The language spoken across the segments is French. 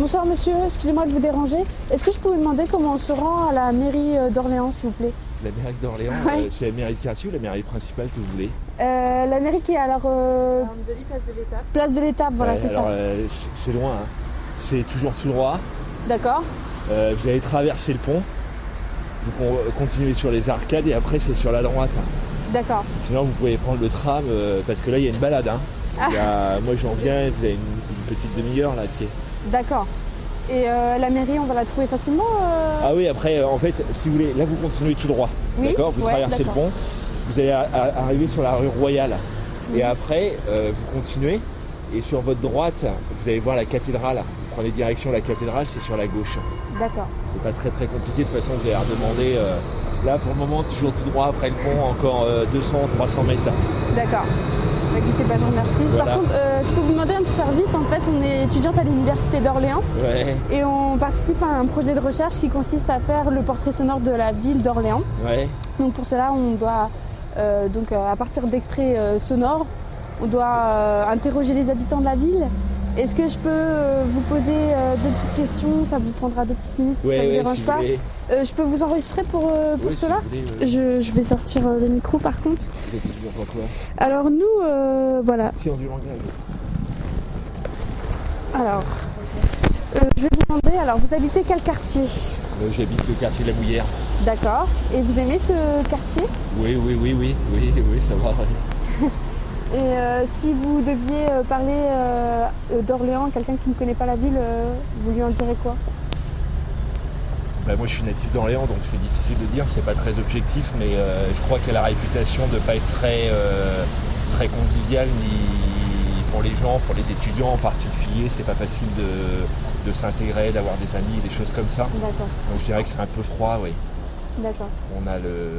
Bonsoir monsieur, excusez-moi de vous déranger. Est-ce que je peux vous demander comment on se rend à la mairie d'Orléans, s'il vous plaît? La mairie d'Orléans, Ouais. c'est la mairie de quartier ou la mairie principale que vous voulez? La mairie qui est alors... On nous a dit place de l'Étape. Place de l'Étape, voilà, c'est alors, ça. c'est loin, hein. C'est toujours tout droit. D'accord. Vous allez traverser le pont, vous continuez sur les arcades et après c'est sur la droite. D'accord. Sinon vous pouvez prendre le tram parce que là il y a une balade. Hein. Moi j'en viens, vous avez une petite demi-heure là à pied. D'accord. Et la mairie, on va la trouver facilement Ah oui, après en fait, si vous voulez, là vous continuez tout droit. Oui, d'accord. Vous ouais, traversez le d'accord. pont, vous allez arriver sur la rue Royale. Et après, vous continuez et sur votre droite, vous allez voir la cathédrale. Vous prenez direction la cathédrale, c'est sur la gauche. D'accord. C'est pas très très compliqué, de toute façon vous allez redemander. Là pour le moment, toujours tout droit après le pont, encore 200-300 mètres. D'accord. Bah, écoutez, je vous remercie. Voilà. Par contre, je peux vous demander un petit service. En fait, on est étudiante à l'université d'Orléans Ouais, et on participe à un projet de recherche qui consiste à faire le portrait sonore de la ville d'Orléans. ouais. Donc pour cela, on doit, à partir d'extraits sonores, on doit interroger les habitants de la ville. Est-ce que je peux vous poser deux petites questions? Ça vous prendra 2 petites minutes si ça ne vous dérange si pas. vous voulez. Je peux vous enregistrer pour Oui, cela? si vous voulez, Je vais sortir le micro par contre. Vous êtes étudiant pour quoi? Alors nous, voilà. Sciences du langage. Alors, je vais vous demander, alors vous habitez quel quartier? J'habite le quartier de la Mouillère. D'accord. Et vous aimez ce quartier? Oui, ça va. Et si vous deviez parler d'Orléans à quelqu'un qui ne connaît pas la ville, vous lui en direz quoi? Bah, moi je suis natif d'Orléans, donc c'est difficile de dire, c'est pas très objectif, mais je crois qu'elle a la réputation de ne pas être très conviviale, ni pour les gens, pour les étudiants en particulier, c'est pas facile de s'intégrer, d'avoir des amis, des choses comme ça. D'accord, Donc je dirais que c'est un peu froid, oui. d'accord. On a le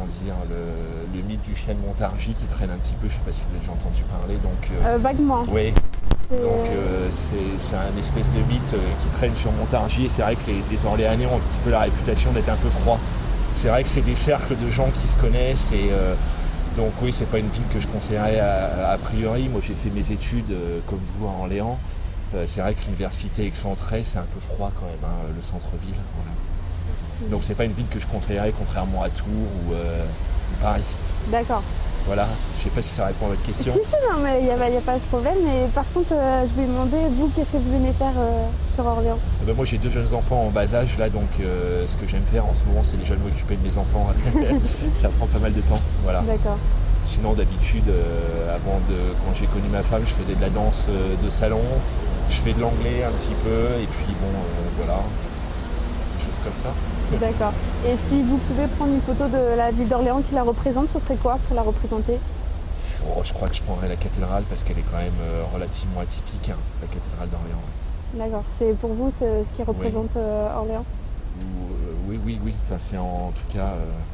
mythe du chien de Montargis qui traîne un petit peu, je sais pas si vous avez déjà entendu parler, donc Vaguement. oui. C'est- Donc c'est un espèce de mythe qui traîne sur Montargis et c'est vrai que les Orléanais ont un petit peu la réputation d'être un peu froids. C'est vrai que c'est des cercles de gens qui se connaissent et donc oui, c'est pas une ville que je conseillerais a priori. Moi j'ai fait mes études comme vous à Orléans. C'est vrai que l'université excentrée c'est un peu froid quand même, hein, le centre-ville. Voilà. Donc c'est pas une ville que je conseillerais contrairement à Tours ou Paris. D'accord. Voilà, je sais pas si ça répond à votre question. Si, non, mais il n'y a pas de problème. Mais par contre, je vais demander, vous, qu'est-ce que vous aimez faire sur Orléans? Moi j'ai 2 jeunes enfants en bas âge là, donc ce que j'aime faire en ce moment c'est déjà de m'occuper de mes enfants. Ça prend pas mal de temps, voilà. D'accord. Sinon d'habitude, quand j'ai connu ma femme, je faisais de la danse de salon, je fais de l'anglais un petit peu, et puis voilà, des choses comme ça. D'accord. Et si vous pouvez prendre une photo de la ville d'Orléans qui la représente, ce serait quoi pour la représenter? Je crois que je prendrais la cathédrale parce qu'elle est quand même relativement atypique, hein, la cathédrale d'Orléans. D'accord. C'est pour vous ce qui représente Orléans? Oui. Enfin, c'est en tout cas,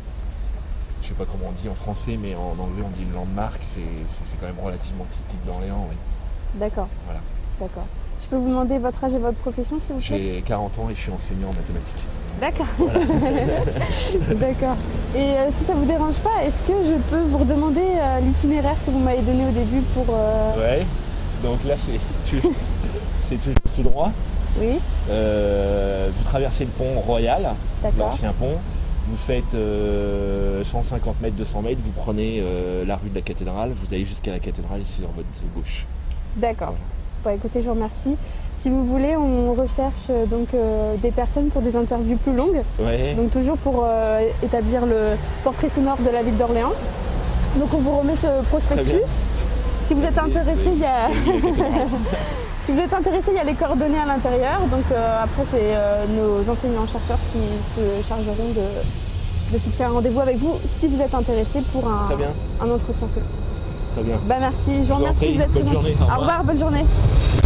je sais pas comment on dit en français, mais en anglais on dit une landmark, c'est quand même relativement typique d'Orléans, oui. D'accord. Voilà. D'accord. Je peux vous demander votre âge et votre profession, s'il vous plaît? J'ai 40 ans et je suis enseignant en mathématiques. D'accord. D'accord. Et si ça vous dérange pas, est-ce que je peux vous redemander l'itinéraire que vous m'avez donné au début pour... Ouais, donc là c'est toujours tout droit. Oui, Vous traversez le pont Royal, d'accord. l'ancien pont. Vous faites 150 mètres, 200 mètres, vous prenez la rue de la cathédrale, vous allez jusqu'à la cathédrale et c'est sur votre gauche. D'accord. Bon, écoutez, je vous remercie. Si vous voulez, on recherche des personnes pour des interviews plus longues. Ouais. Donc toujours pour établir le portrait sonore de la ville d'Orléans. Donc on vous remet ce prospectus. Si vous êtes intéressé, il y a... Si vous êtes intéressé, il y a les coordonnées à l'intérieur. Donc après, c'est nos enseignants-chercheurs qui se chargeront de fixer un rendez-vous avec vous si vous êtes intéressé pour Très bien. un entretien. Très bien. Merci, je vous Je vous en remercie, prie. vous êtes très Bonne gentil. journée, au Au revoir, bonne journée.